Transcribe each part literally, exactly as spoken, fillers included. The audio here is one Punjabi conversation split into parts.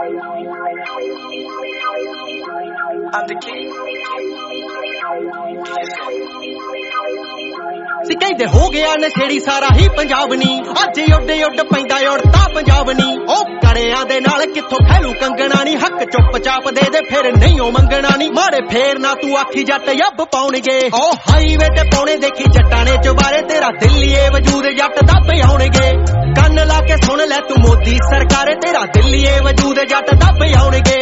ਸੀ ਕਹਿੰਦੇ ਹੋ ਗਿਆ ਨਸ਼ੇੜੀ ਸਾਰਾ ਹੀ ਪੰਜਾਬ ਨੀ ਅੱਜ ਉੱਡ ਉੱਡ ਪੈਂਦਾ ਉੜਤਾ ਪੰਜਾਬ ਨੀ ਉਹ ਕਰਿਆਂ ਦੇ ਨਾਲ ਕਿੱਥੋਂ ਖੈਲੂ ਕੰਗਣਾ ਨੀ ਹੱਕ ਚੁੱਪ ਚਾਪ ਦੇ ਦੇ ਫਿਰ ਨਹੀਂ ਉਹ ਮੰਗਣਾ ਨੀ ਮਾਰੇ ਫੇਰ ਨਾ ਤੂੰ ਆਖੀ ਜੱਟ ਯੱਬ ਪਾਉਣਗੇ ਉਹ ਹਾਈਵੇ ਤੇ ਪਾਉਣੇ ਦੇਖੀ ਜੱਟਾਂ ਨੇ ਚੁਬਾਰੇ ਤੇਰਾ ਦਿੱਲੀਏ ਵਜੂਦ ਜੱਟ ਦੱਬ ਆਉਣਗੇ ਕੰਨ ਲਾ ਕੇ ਸੁਣ ਲੈ ਤੂੰ ਮੋਦੀ ਸਰਕਾਰ ਤੇਰਾ ਦਿੱਲੀਏ ਵਜੂਦ ਜੱਟ ਦੱਬ ਆਉਣਗੇ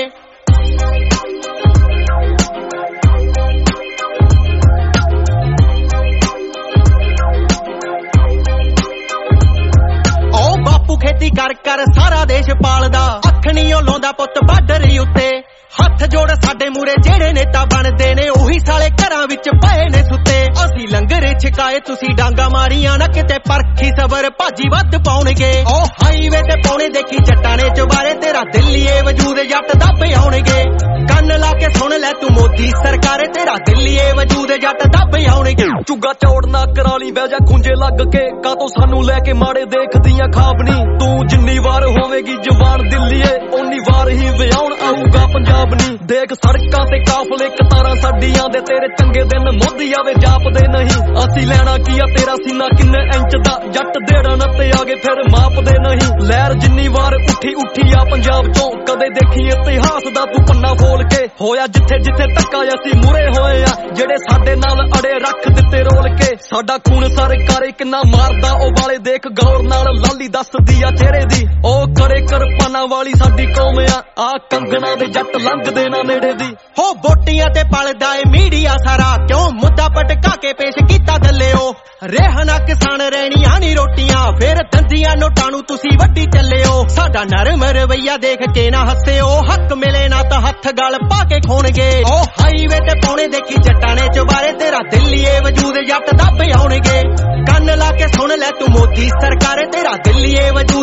ਖੇਤੀ ਕਰ ਕਰ ਸਾਰਾ ਦੇਸ਼ ਪਾਲਦਾ ਅੱਖ ਨੀ ਉਹ ਲਾਉਂਦਾ ਪੁੱਤ ਬਾਰਡਰ ਉੱਤੇ ਹੱਥ ਜੋੜ ਸਾਡੇ ਮੂਰੇ ਜਿਹੜੇ ਨੇਤਾ ਬਣਦੇ ਨੇ ਉਹੀ ਸਾਲੇ ਘਰਾਂ ਵਿੱਚ ਪਏ ਨੇ ਸੁੱਤੇ ਅਸੀਂ ਲੰਗਰੇ ਛਕਾਏ ਤੁਸੀਂ ਡਾਂਗਾ ਮਾਰੀਆਂ ਨਾ ਕਿਤੇ ਪਰਖੀ ਸਬਰ ਭਾਜੀ ਵੱਧ ਪਾਉਣਗੇ ਉਹ ਹਾਈਵੇ ਤੇ ਪਾਉਣੇ ਦੇਖੀ ਜੱਟਾਂ ਨੇ ਚੁਬਾਰੇ ਤੇਰਾ ਦਿੱਲੀਏ ਵਜੂਦ ਜੱਟ ਦੱਬ ਆਉਣਗੇ ਕੰਨ ਲਾ ਕੇ ਸੁਣ ਲੈ ਤੂੰ ਮੋਦੀ ਸਰਕਾਰ ਤੇਰਾ ਦਿੱਲੀਏ ਵਜੂਦ ਜੱਟ ਦੱਬ ਆਉਣਗੇ ਚੁੱਗਾ ਚੌੜ ਨਾ ਕਰਾ ਲਈ ਬਹਿ ਜਾ ਖੁੰਝੇ ਲੱਗ ਕੇ ਕਾਤੋਂ ਸਾਨੂੰ ਲੈ ਕੇ ਮਾੜੇ ਦੇਖਦੀਆਂ ਖਾਬਣੀ ਤੂੰ ਜਿੰਨੀ ਵਾਰ ਹੋਵੇਗੀ ਜਵਾਨ ਦਿੱਲੀਏ ਓਨੀ ਵਾਰ ਹੀ ਵਿਆਹਣ ਆਊਗਾ ਪੰਜਾਬ ਨੀ ਦੇਖ ਸੜਕਾਂ ਤੇ ਕਾਫਲੇ ਕਤਾਰਾਂ ਸਾਡੀਆਂ ਦੇ ਤੇਰੇ ਚੰਗੇ ਦਿਨ ਮੋਦੀ ਆਵੇ ਜਾਪਦੇ ਨਹੀਂ ਅਸੀਂ ਲੈਣਾ ਕੀ ਆ ਤੇਰਾ ਸੀਨਾ ਕਿੰਨੇ ਇੰਚ ਦਾ ਜੱਟ ਦੇੜਨ ਤੇ ਆਗੇ ਫਿਰ ਮਾਪਦੇ ਨਹੀਂ ਲਹਿਰ ਜਿੰਨੀ ਵਾਰ ਉੱਠੀ ਉੱਠੀ ਆ ਪੰਜਾਬ ਚੋਂ ਕਦੇ ਦੇਖੀ ਇਤਿਹਾਸ ਦਾ ਤੂੰ ਪੰਨਾ ਫੋਲ ਕੇ ਹੋਇਆ ਜਿੱਥੇ ਜਿੱਥੇ ਧੱਕਾ ਅਸੀਂ ਮੂਰੇ ਹੋਏ ਆ ਜਿਹੜੇ ਸਾਡੇ ਨਾਲ ਅੜੇ ਰੱਖ ਦਿੱਤੇ ਰੋਲ ਕੇ ਸਾਡਾ ਖੂਨ ਸਰਕਾਰੇ ਕਿੰਨਾ ਮਾਰਦਾ ਉਹ ਵਾਲੇ ਦੇਖ ਗੌਰ ਨਾਲ ਲਾਲੀ ਦੱਸਦੀ ਆ ਚਿਹਰੇ ਦੀ ਉਹ ਕਰੇ ਕਰਪਾਨਾ ਵਾਲੀ ਸਾਡੀ ਕੌਮ ਆ ਆ ਕੰਗਣਾ ਦੇ ਜੱਟ ਲੰਘਦੇ ਨਾ ਨੇੜੇ ਦੀ ਹੋ ਬੋਟੀਆਂ ਤੇ ਪਲਦਾ ਏ ਮੀਡੀਆ ਸਾਰਾ ਕਿਉਂ ਮੁੱਦਾ ਪਟਕਾ ਕੇ ਪੇਸ਼ ਕੀਤਾ ਦੱਲਿਓ ਰਹਿਣਾ ਕਿਸਾਨ ਰਹਿਣੀਆਂ ਨੀ ਰੋਟੀਆਂ ਫਿਰ ਦੰਦੀਆਂ ਨੋਟਾਂ ਨੂੰ ਤੁਸੀਂ ਵੱਡੀ ਚੱਲਿਓ ਸਾਡਾ ਨਰਮ ਰਵਈਆ ਦੇਖ ਕੇ ਨਾ ਹੱਸਿਓ ਹੱਕ ਮਿਲੇ ਨਾ ਤਾਂ ਹੱਥ ਗਲ ਪਾ ਕੇ ਖੋਣਗੇ ਉਹ ਹਾਈਵੇ ਤੇ ਪਾਉਣੇ ਦੇਖੀ ਜੱਟਾਂ ਨੇ ਚੁਬਾਰੇ ਤੇਰਾ ਦਿੱਲੀਏ ਵਜੂਦ ਜੱਟ ਦੱਬ ਆਉਣਗੇ ਕੰਨ ਲਾ ਕੇ ਸੁਣ ਲੈ ਤੂੰ ਮੋਦੀ ਸਰਕਾਰ ਤੇਰਾ ਦਿੱਲੀਏ ਵਜੂਦ